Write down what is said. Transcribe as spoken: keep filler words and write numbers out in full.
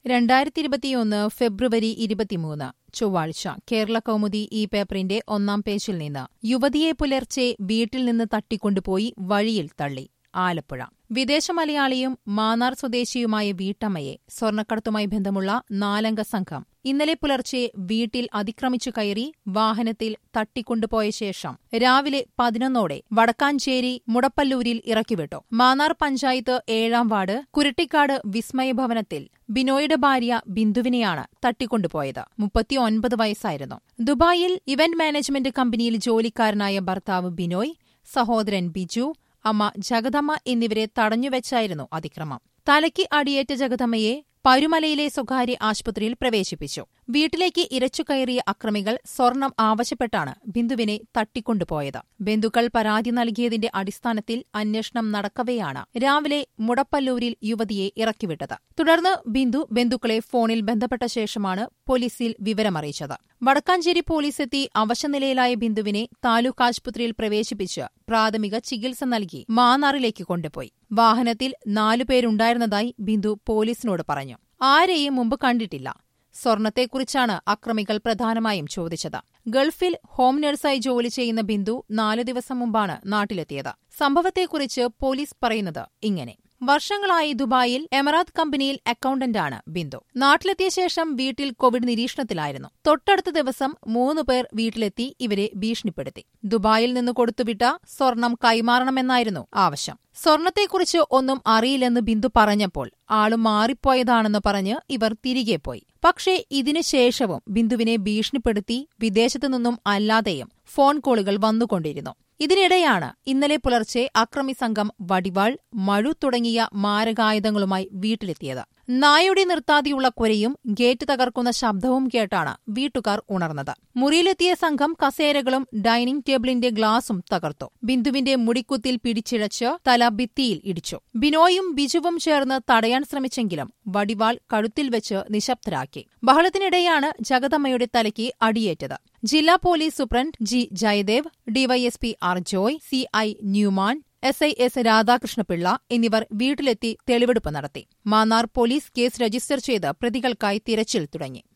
രണ്ടായിരത്തി ഇരുപത്തിയൊന്ന് ഫെബ്രുവരി ഇരുപത്തിമൂന്ന് ചൊവ്വാഴ്ച കേരള കൗമുദി ഈ പേപ്പറിന്റെ ഒന്നാം പേജിൽ നിന്ന് യുവതിയെ പുലർച്ചെ വീട്ടിൽ നിന്ന് തട്ടിക്കൊണ്ടുപോയി വഴിയിൽ തള്ളി. ആലപ്പുഴ വിദേശ മലയാളിയും മാന്നാർ സ്വദേശിയുമായ വീട്ടമ്മയെ സ്വർണ്ണക്കടത്തുമായി ബന്ധമുള്ള നാലംഗ സംഘം ഇന്നലെ പുലർച്ചെ വീട്ടിൽ അതിക്രമിച്ചു കയറി വാഹനത്തിൽ തട്ടിക്കൊണ്ടുപോയ ശേഷം രാവിലെ പതിനൊന്നോടെ വടക്കാഞ്ചേരി മുടപ്പല്ലൂരിൽ ഇറക്കിവിട്ടു. മാന്നാർ പഞ്ചായത്ത് ഏഴാം വാർഡ് കുരട്ടിക്കാട് വിസ്മയഭവനത്തിൽ ബിനോയുടെ ഭാര്യ ബിന്ദുവിനെയാണ് തട്ടിക്കൊണ്ടുപോയത്. മുപ്പത്തിയൊൻപത് വയസ്സായിരുന്നു. ദുബായിൽ ഇവന്റ് മാനേജ്മെന്റ് കമ്പനിയിൽ ജോലിക്കാരനായ ഭർത്താവ് ബിനോയ്, സഹോദരൻ ബിജു, അമ്മ ജഗദമ്മ എന്നിവരെ തടഞ്ഞുവെച്ചായിരുന്നു അതിക്രമം. തലയ്ക്ക് അടിയേറ്റ ജഗദമ്മയെ പരുമലയിലെ സ്വകാര്യ ആശുപത്രിയിൽ പ്രവേശിപ്പിച്ചു. വീട്ടിലേക്ക് ഇരച്ചുകയറിയ അക്രമികൾ സ്വർണം ആവശ്യപ്പെട്ടാണ് ബിന്ദുവിനെ തട്ടിക്കൊണ്ടുപോയത്. ബന്ധുക്കൾ പരാതി നൽകിയതിന്റെ അടിസ്ഥാനത്തിൽ അന്വേഷണം നടക്കവെയാണ് രാവിലെ മുടപ്പല്ലൂരിൽ യുവതിയെ ഇറക്കിവിട്ടത്. തുടർന്ന് ബിന്ദു ബന്ധുക്കളെ ഫോണിൽ ബന്ധപ്പെട്ട ശേഷമാണ് പോലീസിൽ വിവരമറിയിച്ചത്. വടക്കാഞ്ചേരി പോലീസെത്തി അവശനിലയിലായ ബിന്ദുവിനെ താലൂക്ക് ആശുപത്രിയിൽ പ്രവേശിപ്പിച്ച് പ്രാഥമിക ചികിത്സ നൽകി മാന്നാറിലേക്ക് കൊണ്ടുപോയി. വാഹനത്തിൽ നാലുപേരുണ്ടായിരുന്നതായി ബിന്ദു പോലീസിനോട് പറഞ്ഞു. ആരെയും മുമ്പ് കണ്ടിട്ടില്ല. സ്വർണത്തെക്കുറിച്ചാണ് അക്രമികൾ പ്രധാനമായും ചോദിച്ചത്. ഗൾഫിൽ ഹോം നഴ്സായി ജോലി ചെയ്യുന്ന ബിന്ദു നാലു ദിവസം മുമ്പാണ് നാട്ടിലെത്തിയത്. സംഭവത്തെക്കുറിച്ച് പോലീസ് പറയുന്നത് ഇങ്ങനെ: വർഷങ്ങളായി ദുബായിൽ എമറാത്ത് കമ്പനിയിൽ അക്കൌണ്ടന്റാണ് ബിന്ദു. നാട്ടിലെത്തിയ ശേഷം വീട്ടിൽ കോവിഡ് നിരീക്ഷണത്തിലായിരുന്നു. തൊട്ടടുത്ത ദിവസം മൂന്നു പേർ വീട്ടിലെത്തി ഇവരെ ഭീഷണിപ്പെടുത്തി. ദുബായിൽ നിന്ന് കൊടുത്തുവിട്ട സ്വർണം കൈമാറണമെന്നായിരുന്നു ആവശ്യം. സ്വർണത്തെക്കുറിച്ച് ഒന്നും അറിയില്ലെന്ന് ബിന്ദു പറഞ്ഞപ്പോൾ ആള് മാറിപ്പോയതാണെന്ന് പറഞ്ഞ് ഇവർ തിരികെ പോയി. പക്ഷേ ഇതിനുശേഷവും ബിന്ദുവിനെ ഭീഷണിപ്പെടുത്തി വിദേശത്തു നിന്നും അല്ലാതെയും ഫോൺ കോളുകൾ വന്നുകൊണ്ടിരുന്നു. ഇതിനിടെയാണ് ഇന്നലെ പുലർച്ചെ അക്രമി സംഘം വടിവാൾ, മഴു തുടങ്ങിയ മാരകായുധങ്ങളുമായി വീട്ടിലെത്തിയത്. നായയുടെ നിർത്താതെയുള്ള കുരയും ഗേറ്റ് തകർക്കുന്ന ശബ്ദവും കേട്ടാണ് വീട്ടുകാർ ഉണർന്നത്. മുറിയിലെത്തിയ സംഘം കസേരകളും ഡൈനിംഗ് ടേബിളിന്റെ ഗ്ലാസും തകർത്തു. ബിന്ദുവിന്റെ മുടിക്കുത്തിൽ പിടിച്ചിഴച്ച് തല ഭിത്തിയിൽ ഇടിച്ചു. ബിനോയും ബിജുവും ചേർന്ന് തടയാൻ ശ്രമിച്ചെങ്കിലും വടിവാൾ കഴുത്തിൽ വെച്ച് നിശബ്ദരാക്കി. ബഹളത്തിനിടെയാണ് ജഗദമ്മയുടെ തലയ്ക്ക് അടിയേറ്റത്. ജില്ലാ police superintendent G Jayadev, DYSP R Joy, C I Newman, S I S Radhakrishnapillai എന്നിവർ വീട്ടിലെത്തി തെളിവെടുപ്പ് നടത്തി. മാന്നാർ പോലീസ് കേസ് രജിസ്റ്റർ ചെയ്ത് പ്രതികൾക്കായി തിരച്ചിൽ തുടങ്ങി.